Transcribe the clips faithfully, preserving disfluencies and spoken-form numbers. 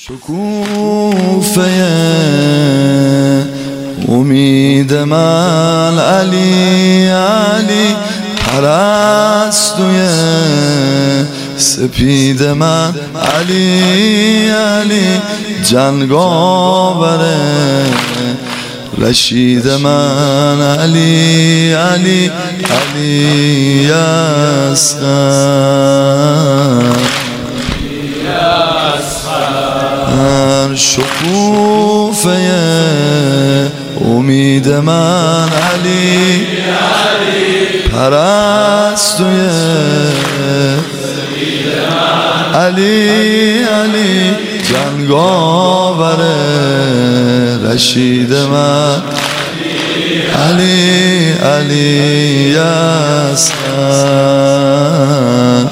شکوفه امید من علی علی، پرستوی سپید من علی علی، جنگاور رشید من علی علی علی اصغر. شکوفه امید من علی پرستوی علی علی، جنگاور رشید من علی علی اصغر.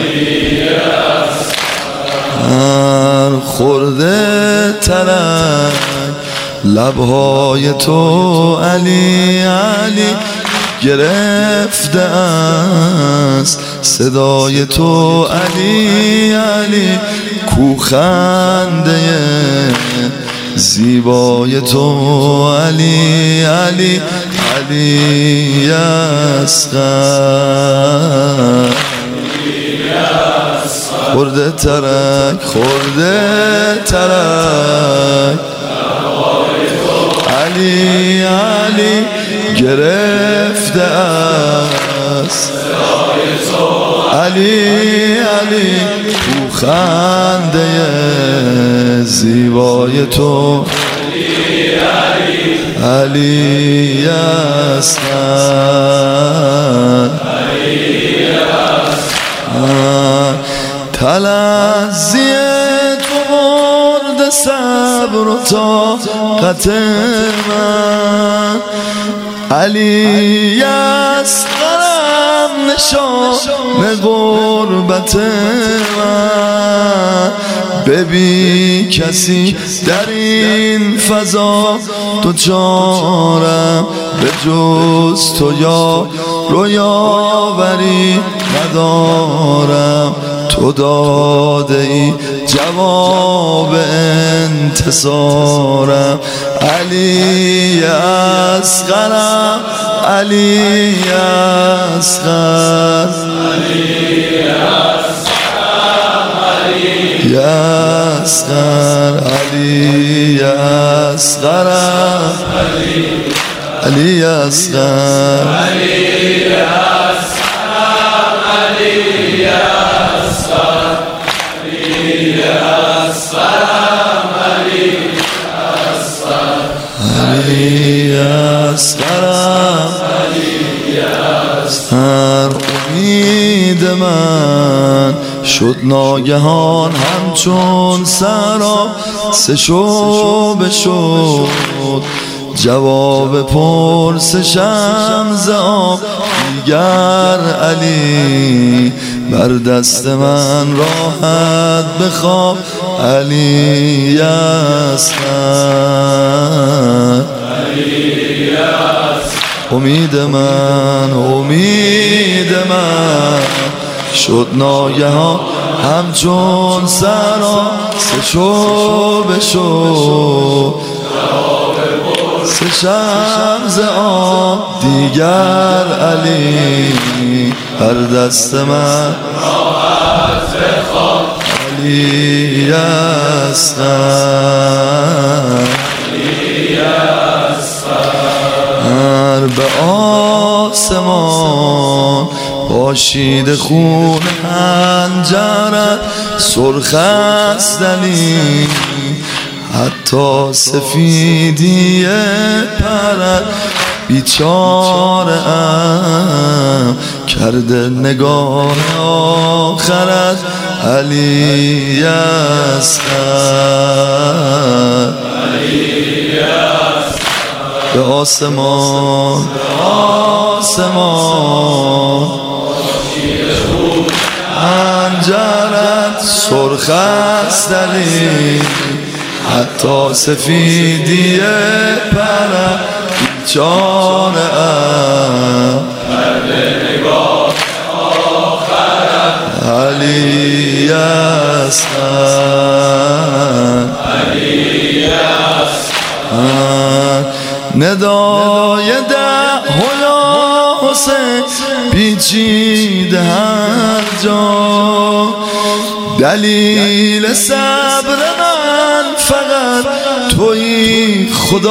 خورده ترک لبهای تو علی علی، گرفته است صدای تو علی علی، کوخنده زیبای تو علی علی علی اصغر. خورده ترک خورده ترک علی علی، گرفته است علی علی، کوخنده زیبای تو علی اصغر. تلظی تو برد صبر و طاقت من علی اصغرم، نشان غربت من. ببین کسی در این فضا دوچارم، به جز تو یا رویاوری ندارم. تو داده ای جواب انتصارم علی اصغرم علی اصغر علی اصغر علی اصغرم علی اصغر علی اصغرم. هر امید من شد ناگهان همچون سراب، سه شعبه شد جواب پرسشم ز آب. دیگر علی بر دست من راحت بخواب علی اصغر. امید من امید من شد ناگهان همچون سراب، سه شعبه شد سه شمز آب. دیگر علی بر دست من علی اصغر. به آسمان پاشیده خون حنجرت، سرخ است علی حتی سفیدی پرت. بیچاره ام کرده نگاه آخرت علی اصغر. به آسمان به آسمان حنجرت، سرخ است علی حتی سفیدی پرت. بیچاره ام کرده نگاه آخرت علی اصغر. ندای ده یا حسین پیچیده هر جا، دلیل صبر من فقط تویی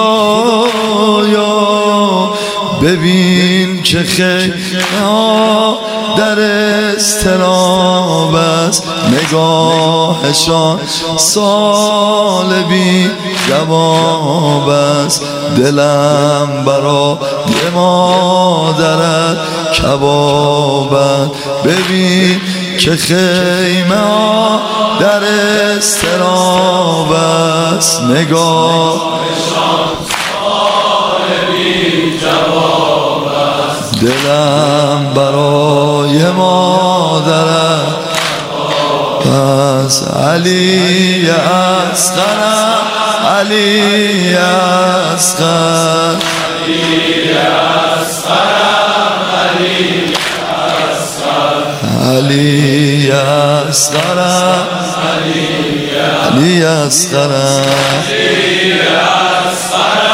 خدایا. ببین که خیلی در اضطراب است، نگاهشان سال بی جواب است. دلم برای مادرت کباب است. ببین که خیمه ها در اضطراب است، نگاهشان سال بی جواب است. دلم برای مادرت پس علی اصغرم، علی اصغر، علی اصغرم، علی اصغرم، علی اصغرم، علی اصغرم.